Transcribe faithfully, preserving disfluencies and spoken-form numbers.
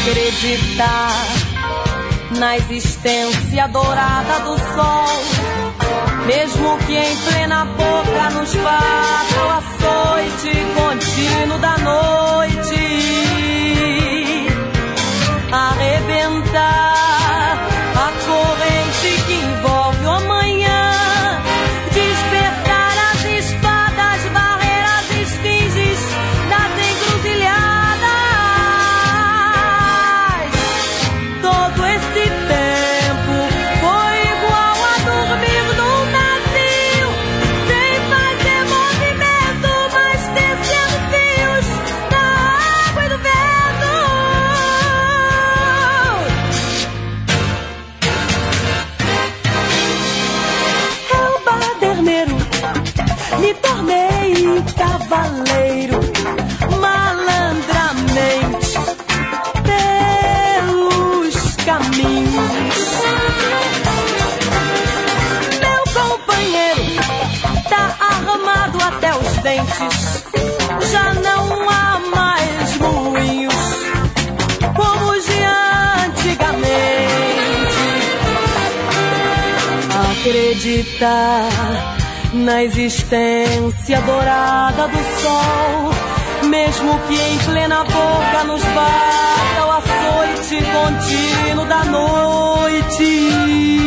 Acreditar na existência dourada do sol, mesmo que em plena boca nos bata o açoite contínuo da noite. Arrebentar a corrente que envolve o amanhã, despertar as espadas, barrer as esfinges das encruzilhadas. Todo esse tempo foi igual a dormir num navio, sem fazer movimento, mas tecendo fios da água e do vento. Eu, baderneiro, me tornei cavaleiro malandramente pelos caminhos. Meu companheiro tá armado até os dentes, já não há mais moinhos como os de antigamente. Acreditar na existência dourada do sol, mesmo que em plena boca nos bata o açoite contínuo da noite.